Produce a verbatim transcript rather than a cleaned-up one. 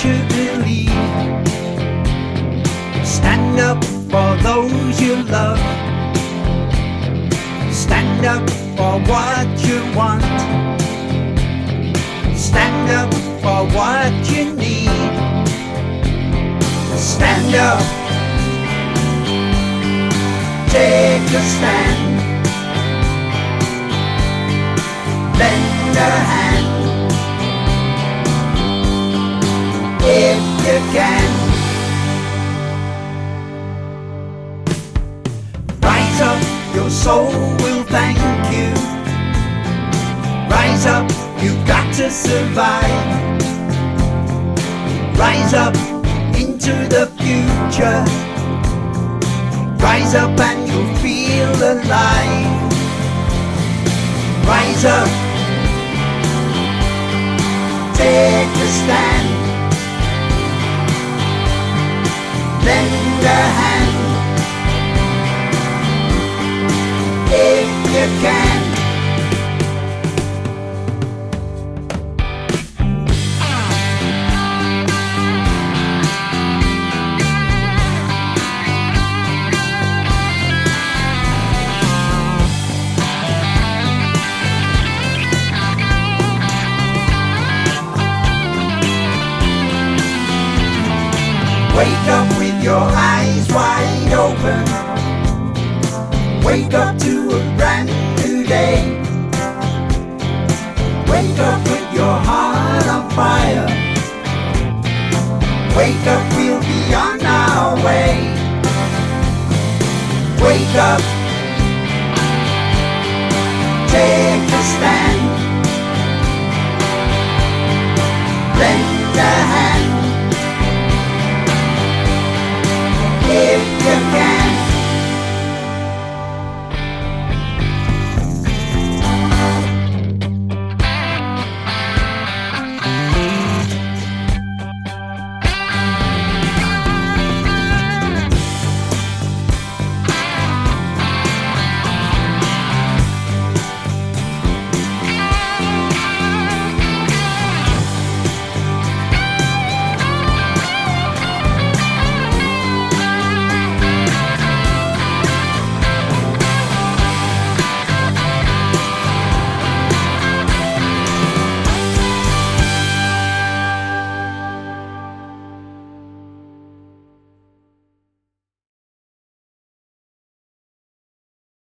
future believe. Stand up for those you love. Stand up for what you want. Stand up for what you need. Stand up. Take a stand. Lend a hand if you can. Rise up, your soul will thank you. Rise up, you've got to survive. Rise up into the future. Rise up and you'll feel alive. Rise up, take a stand, lend a hand if you can. Wake up with your eyes wide open. Wake up to a brand new day. Wake up with your heart on fire. Wake up, we'll be on our way. Wake up.